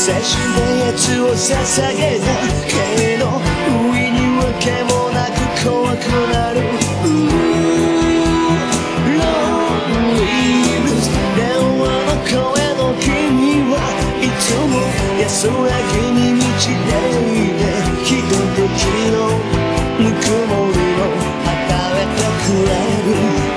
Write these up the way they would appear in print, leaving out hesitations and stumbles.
差しでやつを捧げたけど不意にわけもなく怖くなる電話の声の君はいつも安らぎに満ちていてひとときのぬくもりを与えてくれる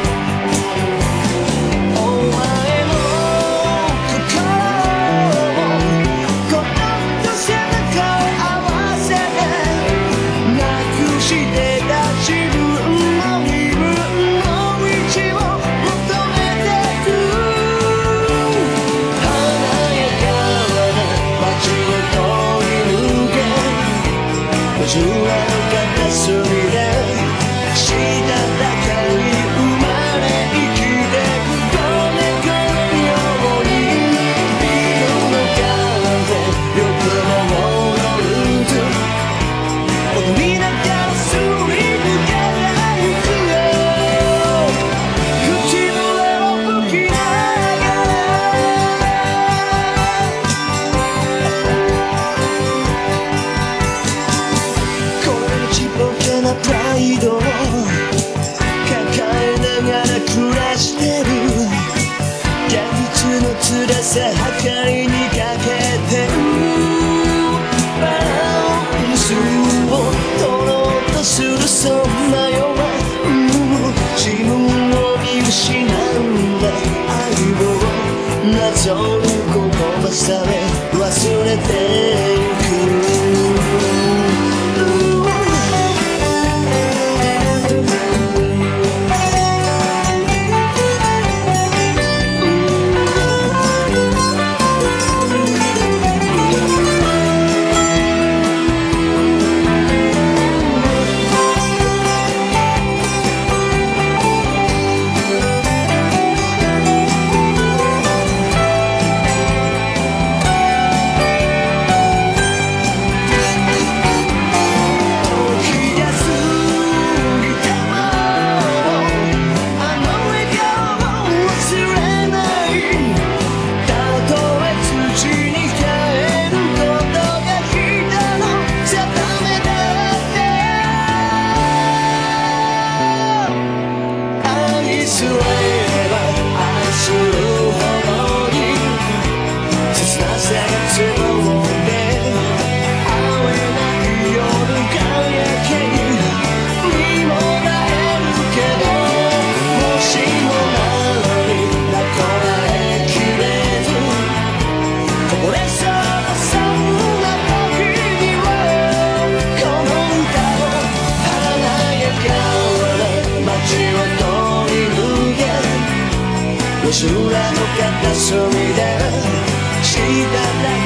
街の片隅でしたたかに生まれ生きてく子猫のように色の風よく戻ると踊りながらすり抜けてゆくよ口笛を吹きながらプライドを抱えながら暮らしてる現実の辛さ計りにかけてるバランスを取ろうとするそんな夜は自分を見失うんだ愛をなぞる言葉さえ忘れてゆく夜空の片隅でした